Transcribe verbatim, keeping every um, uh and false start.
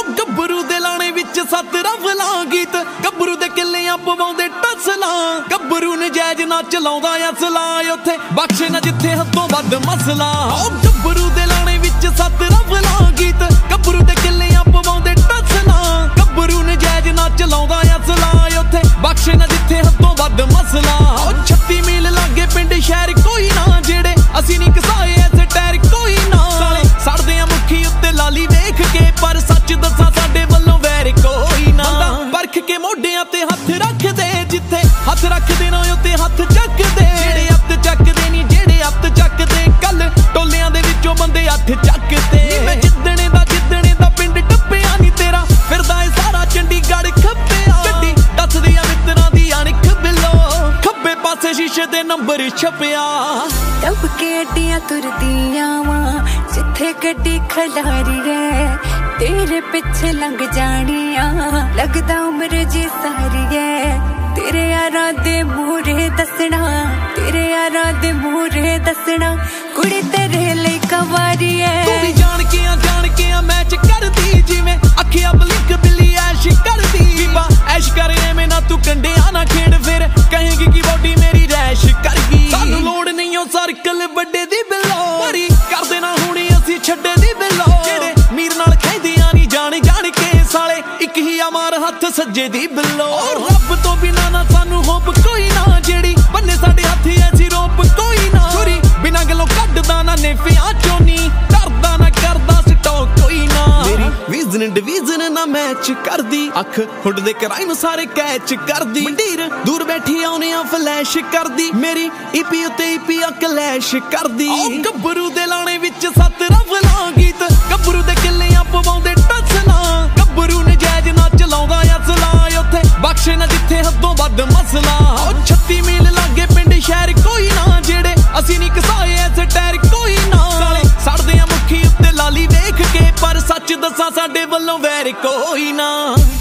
ਗੱਭਰੂ ਦੇ ਲਾਣੇ ਵਿੱਚ ਸੱਤ ਰਫਲਾਂ ਗੀਤ ਗੱਭਰੂ ਦੇ ਕਿੱਲਿਆਂ ਪਵਾਉਂਦੇ ਟਸਲਾਂ ਗੱਭਰੂ ਨਜਾਇਜ਼ ਨਾ ਚਲਾਉਂਦਾ ਅਸਲਾ ਉੱਥੇ ਬਖਸ਼ੇ ਨਾ ਜਿੱਥੇ ਹੱਦੋਂ ਵੱਧ ਮਸਲਾ ਗੱਭਰੂ ਦੇ ਲਾਣੇ ਵਿੱਚ ਸੱਤ ਰਫਲਾਂ ਗੀਤ ਗੱਭਰੂ ਦੇ ਕਿੱਲਿਆਂ ਪਵਾਉਂਦੇ ਟਸਲਾਂ ਗੱਭਰੂ ਨਜਾਇਜ਼ ਨਾ ਚਲਾਉਂਦਾ ਅਸਲਾ ਉੱਥੇ ਬਖਸ਼ੇ ਨਾ ਜਿੱਥੇ ਹੱਦੋਂ ਵੱਧ ਮਸਲਾ ਛੱਤੀ ਮੀਲ ਲਾਗੇ ਪਿੰਡ ਸ਼ਹਿਰ ਕੋਈ ਨਾ ਜਿਹੜੇ ਅਸੀਂ ਨਹੀਂ ਕਸਾਏ ਐਸੇ ਟੈਰ ਕੋਈ ਨਾ ਸੜਦੇ ਆ ਮੁੱਖੀ ਉੱਤੇ ਲਾਲੀ ਵੇਖ ਕੇ ਪਰ ਸੱਚ ਦੱਸਾਂ ਸਾਡੇ ਵੱਲੋਂ ਵੈਰ ਕੋਈ ਨਾ ਪਰਖ ਕੇ ਮੋਢਿਆਂ ਤੇ ਹੱਥ ਰੱਖਦੇ ਜਿੱਥੇ ਹੱਥ ਰੱਖਦੇ ਨਾ ਉੱਤੇ ਹੱਥ ਚੱਕਦੇ ਜਿਹੜੇ ਹੱਥ ਚੱਕਦੇ ਨਹੀਂ ਜਿਹੜੇ ਹੱਥ ਚੱਕਦੇ ਕੱਲ ਟੋਲਿਆਂ ਦੇ ਵਿੱਚੋਂ ਬੰਦੇ ਹੱਥ ਚੱਕਦੇ ਮੈਂ ਜਿੱਦਣੇ ਦਾ ਜਿੱਦਣੇ ਦਾ ਪਿੰਡ ਟੱਪਿਆ ਨਹੀਂ ਤੇਰਾ ਫਿਰਦਾ ਏ ਸਾਰਾ ਚੰਡੀਗੜ੍ਹ ਖੱਪਿਆ ਗੱਡੀ ਦੱਸਦੀ ਆ ਮਿੱਤਰਾਂ ਦੀ ਅਣਖ ਬਿੱਲੋ ਖੱਬੇ ਪਾਸੇ ਸ਼ੀਸ਼ੇ ਦੇ ਨੰਬਰ ਛਪਿਆ ਟੱਪ ਕੇ ਅੱਡੀਆਂ ਤੁਰਦੀਆਂ ਵਾਂ ਜਿੱਥੇ ਗੱਡੀ ਖਲਾਰੀ ਏ ਤੇਰੇ ਪਿੱਛੇ ਲੰਘ ਜਾਣੀਆਂ ਲੱਗਦਾ ਉਮਰ ਜੀ ਸਾਰੀ ਏ ਤੇਰੇ ਯਾਰਾਂ ਦੇ ਮੂਹਰੇ ਦੱਸਣਾ ਤੇਰੇ ਯਾਰਾਂ ਦੇ ਮੂਹਰੇ ਦੱਸਣਾ ਕੁੜੀ ਤੇਰੇ ਲਈ ਕਵਾਰੀ ਏ ਤੂੰ ਵੀ ਜਾਣ ਕੇ ਆ ਜਾਣ ਕੇ ਆ ਮੈਚ ਕਰਦੀ ਜਿਵੇਂ ਅੱਖੀਆਂ ਬਲਿੰਕ ਬਿੱਲੀ ਐਸ਼ ਕਰਦੀ ਬੀਬਾ ਐਸ਼ ਕਰ ਐਵੇਂ ਨਾ ਤੂੰ ਕੰਡਿਆਂ ਨਾ ਖੇਡ ਫਿਰ ਕਹੇਗੀ ਕਿ ਬੋਡੀ ਮੇਰੀ ਰੈਸ਼ ਕਰ ਗਈ ਸਾਨੂੰ ਲੋੜ ਨਹੀਂ ਉਹ ਸਰਕਲ ਵੱਡੇ ਦੀ ਬਿੱਲੋ ਮਰੀ ਕਰਦੇ ਨਾ ਹੁਣੀ ਅਸੀਂ ਛੱਡੇ ਦੀ ਬਿੱਲੋ ਜਿਹੜੇ ਮੀਰ ਨਾਲ ਖੈਂਦੀਆਂ ਨਹੀਂ ਜਾਣ ਜਾਣ ਕੇ ਸਾਲੇ ਇੱਕ ਹੀ ਅਮਾਰ ਹੱਥ ਸੱਜੇ ਦੀ ਬਿੱਲੋ ਰੱਬ ਤੋਂ ਬਿਨਾ ਨਾ ਸਾਨੂੰ ਹੋਪ ਕੋਈ ਨਾ ਜਿਹੜੀ ਬੰਨੇ ਸਾਡੇ ਹੱਥ ਐਸੀ ਰੋਪ ਕੋਈ ਨਾ ਛੁਰੀ ਬਿਨਾ ਗੱਲੋਂ ਕੱਢਦਾ ਨਾ ਨੇਫਿਆਂ ਚੋਨੀ ਡਰਦਾ ਨਾ ਕਰਦਾ ਸਟੋਕ ਕੋਈ ਨਾ ਮੇਰੀ ਵਿਜ਼ਨ ਡਿਵੀਜ਼ਨ ਨਾ ਮੈਚ ਕਰਦੀ ਅੱਖ ਹੁੱਡ ਦੇ ਕਰਾਈਮ ਸਾਰੇ ਕੈਚ ਕਰਦੀ ਮੰਡੀਰ ਦੂਰ ਬੈਠੀ ਆਉਨੇ ਆ ਫਲੈਸ਼ ਕਰਦੀ ਮੇਰੀ ਈਪੀ ਉੱਤੇ ਈਪੀ ਆ ਕਲੈਸ਼ ਕਰਦੀ ਗੱਭਰੂ ਦੇ ਲਾਣੇ ਵਿੱਚ ਸੱਤ ਰਫਲਾਂ ਗੀਤ ਗੱਭਰੂ ਦੇ ਕਿੱਲਿਆਂ ਪਵਾਉਂਦੇ ਟਸਲਾਂ ਗੱਭਰੂ ਨਜਾਇਜ਼ ਨਾ ਚਲਾਉਂਦਾ ਅਸਲਾ ਉੱਥੇ ਬਖਸ਼ੇ ਨਾ ਜਿੱਥੇ ਹੱਦੋਂ ਵੱਧ ਮਸਲਾ ਛੱਤੀ ਮੀਲ ਲਾਗੇ ਪਿੰਡ ਸ਼ਹਿਰ ਕੋਈ ਨਾ ਜਿਹੜੇ ਅਸੀਂ ਨਹੀਂ ਕਸਾਏ ਐਸੇ ਟੈਰ ਕੋਈ ਨਾ ਸੜਦੇ ਆ ਮੁੱਖੀ ਉੱਤੇ ਲਾਲੀ ਵੇਖ ਕੇ ਪਰ ਸੱਚ ਦੱਸਾਂ ਸਾਡੇ ਵੱਲੋਂ ਵੈਰ ਕੋਈ ਨਾ।